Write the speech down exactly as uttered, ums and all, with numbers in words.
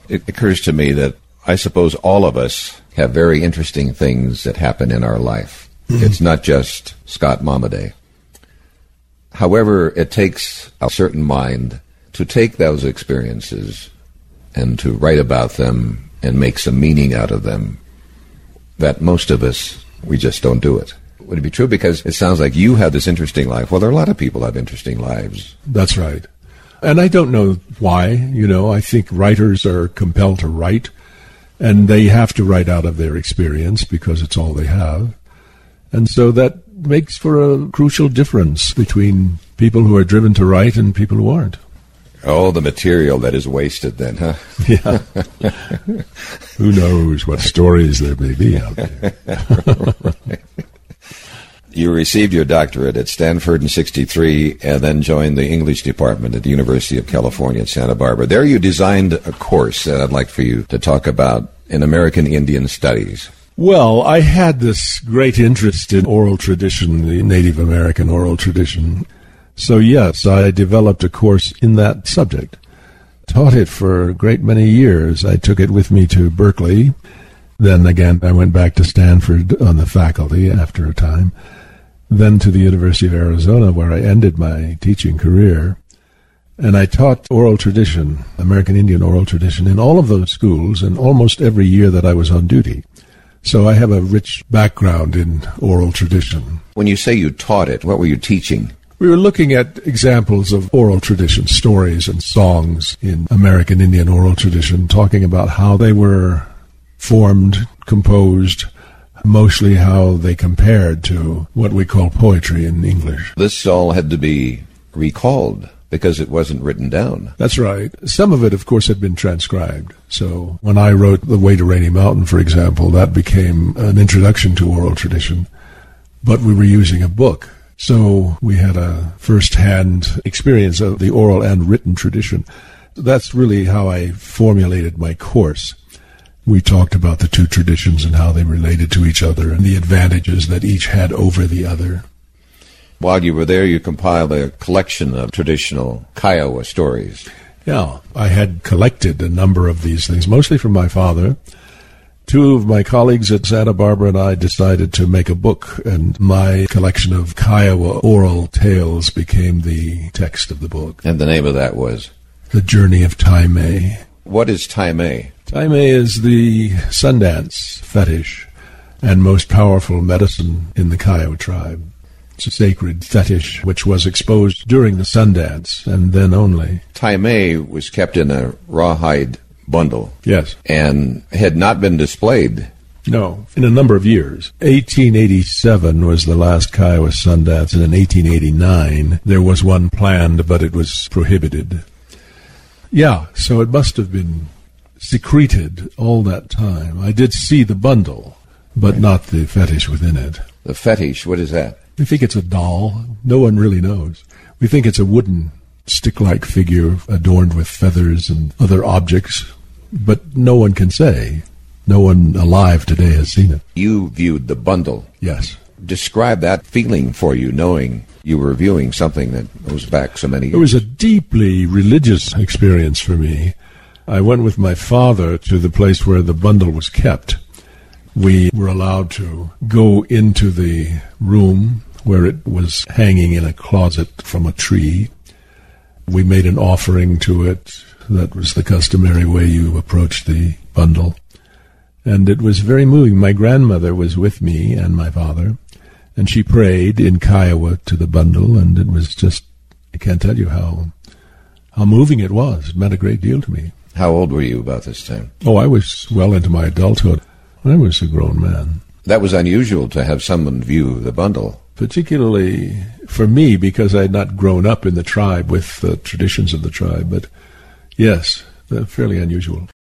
It occurs to me that I suppose all of us have very interesting things that happen in our life. Mm-hmm. It's not just Scott Momaday. However, it takes a certain mind to take those experiences and to write about them and make some meaning out of them, that most of us, we just don't do it. Would it be true? Because it sounds like you have this interesting life. Well, there are a lot of people who have interesting lives. That's right. And I don't know why. You know, I think writers are compelled to write, and they have to write out of their experience because it's all they have. And so that makes for a crucial difference between people who are driven to write and people who aren't. Oh, the material that is wasted then, huh? Yeah. Who knows what stories there may be out there. You received your doctorate at Stanford in sixty-three and then joined the English department at the University of California at Santa Barbara. There you designed a course that I'd like for you to talk about in American Indian Studies. Well, I had this great interest in oral tradition, the Native American oral tradition. So, yes, I developed a course in that subject. Taught it for a great many years. I took it with me to Berkeley. Then, again, I went back to Stanford on the faculty after a time. Then to the University of Arizona, where I ended my teaching career. And I taught oral tradition, American Indian oral tradition, in all of those schools and almost every year that I was on duty. So I have a rich background in oral tradition. When you say you taught it, what were you teaching? We were looking at examples of oral tradition, stories and songs in American Indian oral tradition, talking about how they were formed, composed, mostly how they compared to what we call poetry in English. This all had to be recalled because it wasn't written down. That's right. Some of it, of course, had been transcribed. So when I wrote The Way to Rainy Mountain, for example, that became an introduction to oral tradition. But we were using a book. So we had a first-hand experience of the oral and written tradition. That's really how I formulated my course. We talked about the two traditions and how they related to each other and the advantages that each had over the other. While you were there, you compiled a collection of traditional Kiowa stories. Yeah, I had collected a number of these things, mostly from my father. Two of my colleagues at Santa Barbara and I decided to make a book, and my collection of Kiowa oral tales became the text of the book. And the name of that was? The Journey of Taimé. What is Taimé? Taimé is the Sundance fetish and most powerful medicine in the Kiowa tribe. It's a sacred fetish which was exposed during the Sundance and then only. Taimé was kept in a rawhide bundle. Yes. And had not been displayed. No, in a number of years. eighteen eighty-seven was the last Kiowa Sundance, and in eighteen eighty-nine there was one planned, but it was prohibited. Yeah, so it must have been secreted all that time. I did see the bundle, but right. Not the fetish within it. The fetish, what is that? We think it's a doll. No one really knows. We think it's a wooden stick-like figure adorned with feathers and other objects, but no one can say. No one alive today has seen it. You viewed the bundle. Yes. Describe that feeling for you, knowing you were viewing something that goes back so many years. It was a deeply religious experience for me. I went with my father to the place where the bundle was kept. We were allowed to go into the room where it was hanging in a closet from a tree. We made an offering to it. That was the customary way you approached the bundle. And it was very moving. My grandmother was with me and my father, and she prayed in Kiowa to the bundle, and it was just, I can't tell you how how moving it was. It meant a great deal to me. How old were you about this time? Oh, I was well into my adulthood. I was a grown man. That was unusual to have someone view the bundle. Particularly for me, because I had not grown up in the tribe with the traditions of the tribe. But yes, fairly unusual.